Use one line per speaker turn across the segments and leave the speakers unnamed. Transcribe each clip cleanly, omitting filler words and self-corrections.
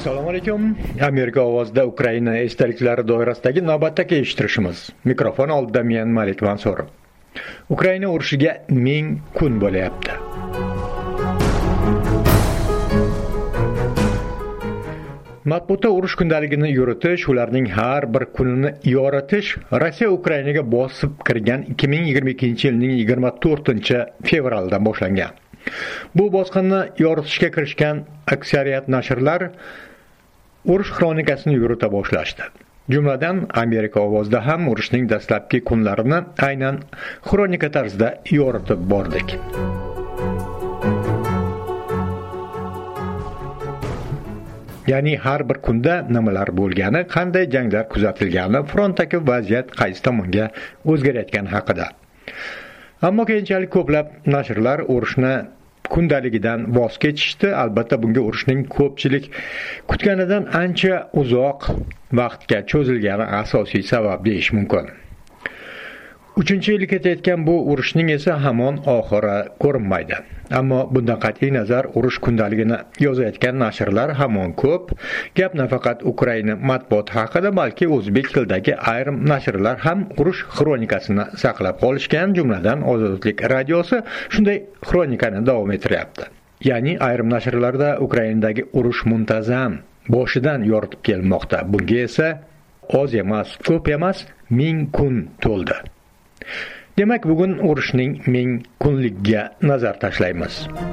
Assalomu alaykum. Amerika ovozida Ukraina esdaliklari doirasidagi navbatdagi eshittirishimiz. Mikrofon oldida men Malik Mansur. Ukraina urushiga 1000 kun bo'layapti. Matbuotda urush kundaligini yuritish, ularning har bir kunini yoritish Rossiya Ukrainaga bosib kirgan 2022-yilning 24-fevraldan boshlangan. Bu bosqinni yoritishga kirishgan aksariyat nashrlar urush xronikasini yurita boshlashdi. Jumladan Amerika ovozida ham urushning dastlabki kunlarini aynan xronika tarzida yoritib bordik. Ya'ni har bir kunda nimalar bo'lgani, qanday janglar kuzatilgani, frontdagi vaziyat qaysi tomonga o'zgarayotgani haqida. Ammo keyinchalik ko'plab nashrlar urushni kundaligidan voz kechishdi. Albatta bunga urushning ko'pchilik kutganidan ancha uzoq vaqtga cho'zilgani asosiy sabab deyish mumkin. 3-yilga ketayotgan bu urushning esa hamon oxiri ko'rinmaydi. Ammo bundan qat'iy nazar urush kundaligini yozayotgan nashrlar hamon ko'p. Gap nafaqat Ukraina matbuoti haqida, balki o'zbek tilidagi ayrim nashrlar ham urush xronikasini saqlab qolishgan, jumladan Ozodlik radiosi shunday xronikani davom ettiryapti. Ya'ni ayrim nashrlarda Ukrainadagi urush muntazam boshidan yoritib kelmoqda. Bunga esa oz emas, ko'p emas, 1000 kun to'ldi. Demak, bugun urushning 1000 kunligiga nazar tashlaymiz.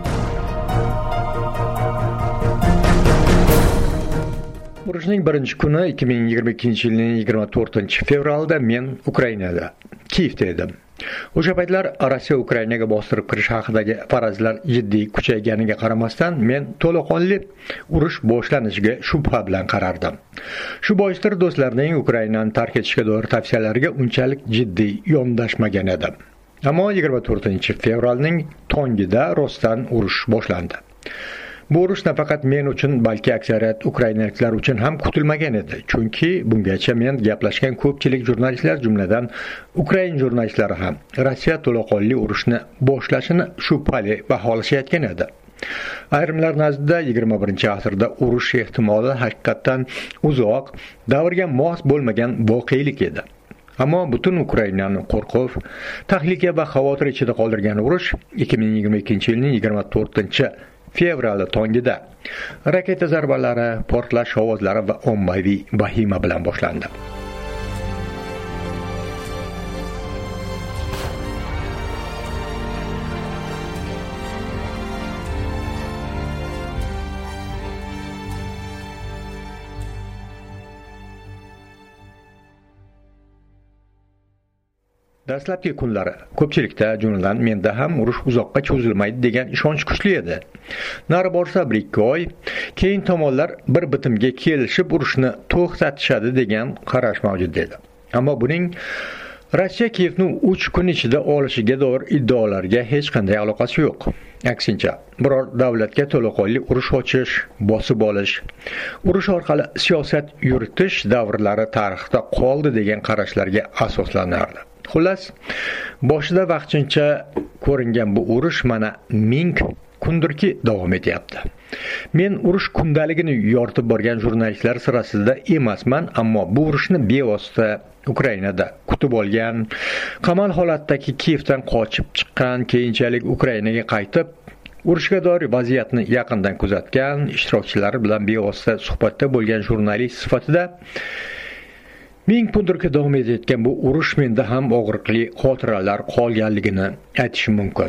Urushning birinchi kuni 2022-yilning 24-fevralda men Ukrainada, Kiyevda edim. O'sha paytlar Rossiya Ukrainaga bostirib kirish haqidagi farazlar jiddiy kuchayganiga qaramasdan men to'laqonli urush boshlanishiga shubha bilan qarardim. Shu boisdir do'stlarning Ukrainani tark etishga doir tavsiyalariga unchalik jiddiy yondashmagan edim. Ammo 24-fevralning tongida rostdan urush boshlandi. Bu urush nafaqat men uchun, balki aksariyat ukrainaliklar uchun ham kutilmagan edi. Chunki bungacha men gaplashgan ko'pchilik jurnalistlar, jumladan Ukraina jurnalistlari ham Rossiya to'laqonli urushni boshlashini shubhali baholashayotgan edi. Ayrimlar nazdida 21-asrda urush ehtimoli haqiqatan uzoq, davrga mos bo'lmagan voqelik edi. Ammo butun Ukrainani qo'rquv, tahlika va xavotir ichida qoldirgan urush 2022-yilning 24-fevral tongida raketa zarbalari, portlash ovozlari va ommaviy vahima bilan boshlandi. Dastlabki kunlari ko'pchilikda, jumladan menda ham urush uzoqqa cho'zilmaydi degan ishonch kuchli edi. Nari borsa 1-2 oy, keyin tomonlar bir bitimga kelishib urushni to'xtatishadi degan qarash mavjud edi. Ammo buning Rossiya Kiyevni 3 kun ichida olishiga doir iddaolarga hech qanday aloqasi yo'q. Aksincha, biror davlatga to'laqonli urush ochish, bosib olish, urush orqali siyosat yuritish davrlari tarixda qoldi degan qarashlarga asoslanardi. Xullas, boshida vaqtincha ko'ringan bu urush mana 1000 kundirki davom etyapti. Men urush kundaligini yoritib borgan jurnalistlar sirasida emasman, ammo bu urushni bevosita Ukrainada kutib olgan, qamal holatdagi Kiyevdan qochib chiqqan, keyinchalik Ukrainaga qaytib, urushga doir vaziyatni yaqindan kuzatgan, ishtirokchilar bilan bevosita suhbatda bo'lgan jurnalist sifatida 1000 kundirki davom etayotgan bu urush menda ham og'riqli xotiralar qolganligini aytishim mumkin.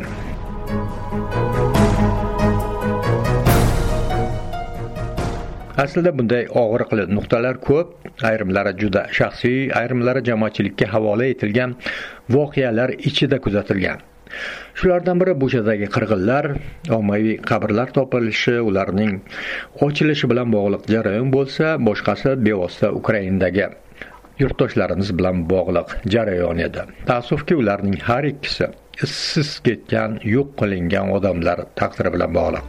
Aslida bunday og'riqli nuqtalar ko'p, ayrimlari juda shaxsiy, ayrimlari jamoatchilikka havola etilgan voqealar ichida kuzatilgan. Shulardan biri Buchadagi qirg'inlar, ommaviy qabrlar topilishi, ularning ochilishi bilan bog'liq jarayon bo'lsa, boshqasi bevosita Ukrainadagi yurtdoshlarimiz bilan bog'liq jarayon edi. Taassufki, ularning har ikkisi izsiz ketgan, yo'q qilingan odamlar taqdiri bilan bog'liq.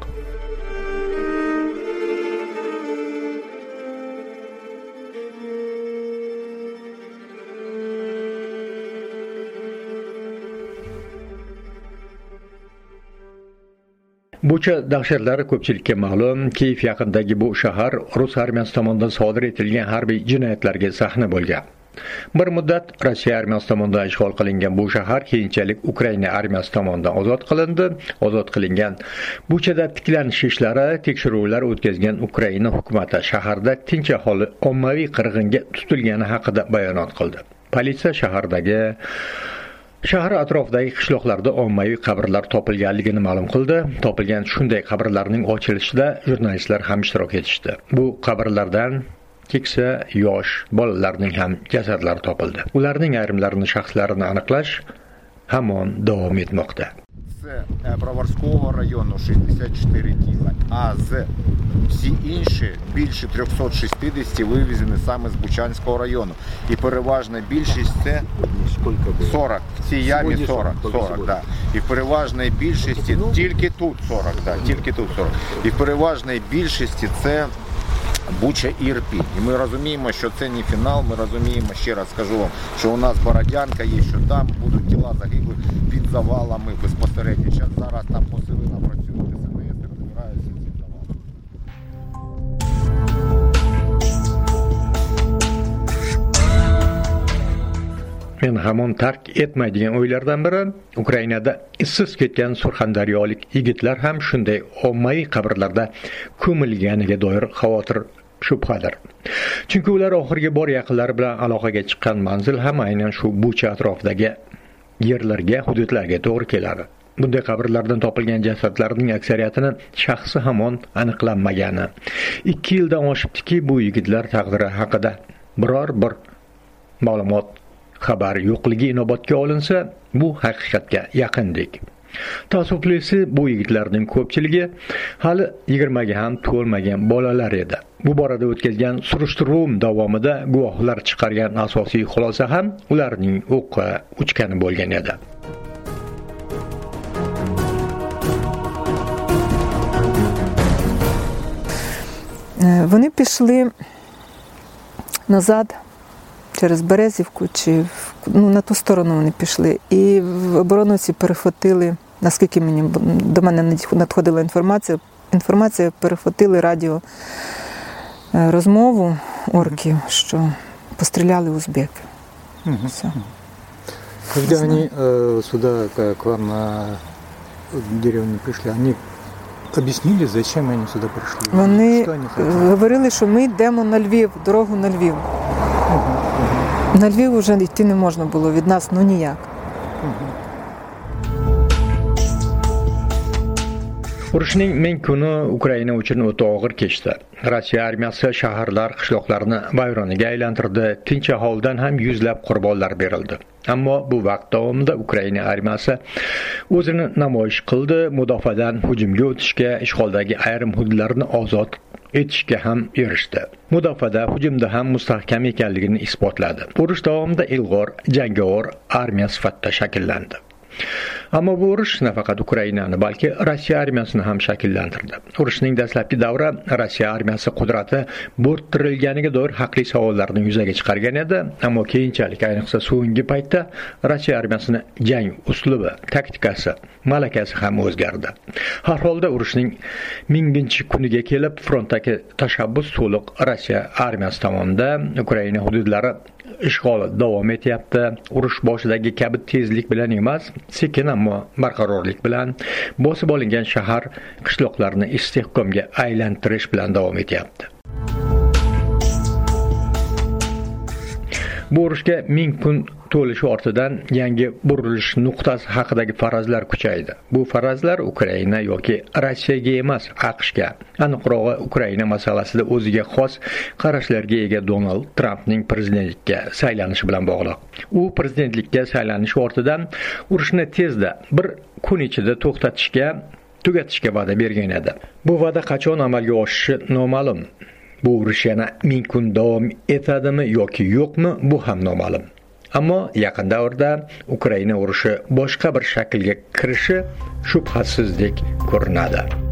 Bucha dahshatlari ko'pchilikka ma'lum. Kiev yaqinidagi bu shahar Rus armiyasi tomonidan sodir etilgan harbiy jinoyatlarga sahna bo'lgan. Bir muddat Rossiya armiyasi tomonidan ishg'ol qilingan bu shahar keyinchalik Ukraina armiyasi tomonidan ozod qilindi. Ozod qilingan Buchada tiklanish ishlari, tekshiruvlar o'tkazgan Ukraina hukumati shaharda tinch aholi ommaviy qirg'inga tutilgani haqida bayonot qildi. Politsiya shahar atrofidagi qishloqlarda ommaviy qabrlar topilganligini ma'lum qildi. Topilgan shunday qabrlarning ochilishida jurnalistlar ham ishtirok etishdi. Bu qabrlardan keksa, yosh bolalarning ham jasadlari topildi. Ularning ayrimlarining shaxslarini aniqlash hamon davom etmoqda.
З Броварського району 64 тіла, а всі інші більше 360 вивезені саме з Бучанського району. І переважна більшість це 40, в цій ямі 40, да. І в переважній більшості тільки тут 40, да, тільки тут 40. І в переважній більшості це Буча і Ірпінь. І ми розуміємо, що це не фінал, ми розуміємо, ще раз скажу вам, що у нас Бородянка є, що там будуть тіла загиблих під завалами безпосередньо. Зараз там посилено працюють ДСНС і розбираються ці завали.
Men hamon tark etmaydigan o'ylardan biri Ukrainada issiz ketgan surxondaryolik yigitlar ham shunday ommaviy qabrlarda ko'milganiga doir xavotir shubhadir. Chunki ular oxirgi bor yaqinlari bilan aloqaga chiqqan manzil ham aynan shu Bucha atrofidagi yerlarga, hududlarga to'g'ri keladi. Bunday qabrlardan topilgan jasadlarning aksariyatini shaxsi hamon aniqlanmagani. 2 yildan oshibdiki, bu yigitlar taqdiri haqida biror bir ma'lumot xabar yo'qligi inobatga olinsa, bu haqiqatga yaqindek. Taassuflisi, bu yigitlarning ko'pchiligi hali 20 ga ham to'lmagan bolalar edi. Bu borada o'tkazgan surishtiruv davomida guvohlar chiqargan asosiy xulosa ham ularning o'qqa uchgani bo'lgan edi.
Вони пішли назад через Березівку, чи на ту сторону вони пішли. І оборонці перехватили, наскільки до мене надходила інформація, перехватили радіо розмову орків, що постріляли узбеки. Все.
Когда они сюда, к вам на деревню пришли, они объяснили, зачем они сюда пришли?
Вони говорили, що ми йдемо на Львів, дорогу на Львів. На Львів вже йти не можна було від нас, ну ніяк.
Urushning ming kuni Ukraina uchun o'ta og'ir kechdi. Rossiya armiyasi shaharlar, qishloqlarni vayroniga aylantirdi. Tinch aholidan ham yuzlab qurbonlar berildi. Ammo bu vaqt davomida Ukraina armiyasi o'zini namoyish qildi, mudofaadan hujumga o'tishga, ishg'oldagi ayrim hududlarni ozod etishga ham erishdi. Mudofaada, hujumda ham mustahkam ekanligini isbotladi. Urush davomida ilg'or, jangovar armiya sifatida shakllandi. Ammo bu urush nafaqat Ukrainani, balki Rossiya armiyasini ham shakllantirdi. Urushning dastlabki davri Rossiya armiyasi qudrati bo'rttirilganiga doir haqli savollarni yuzaga chiqargan edi, ammo keyinchalik, ayniqsa so'nggi paytda Rossiya armiyasining jang uslubi, taktikasi, malakasi ham o'zgardi. Har holda urushning 1000-kuniga kelib frontdagi tashabbus to'liq Rossiya armiyasi tomonidan Ukraina hududlari ishg'oli davom etyapti. Urush boshidagi kabi tezlik bilan emas, sekin ammo barqarorlik bilan bosib olingan shahar, qishloqlarni istehkomga aylantirish bilan davom etyapti. Bu urushga 1000 kun to'lishi ortidan yangi burilish nuqtasi haqidagi farazlar kuchaydi. Bu farazlar Ukraina yoki Rossiyaga emas, AQShga, aniqrog'i Ukraina masalasida o'ziga xos qarashlarga ega Donald Trampning prezidentlikka saylanishi bilan bog'liq. U prezidentlikka saylanish ortidan urushni tezda bir kun ichida tugatishga va'da bergan edi. Bu va'da qachon amalga oshishi noma'lum. Bu urush yana 1000 kun davom etadimi yoki yo'qmi, bu ham noma'lum. Ammo yaqin davrda Ukraina urushi boshqa bir shaklga kirishi shubhasizdek ko'rinadi.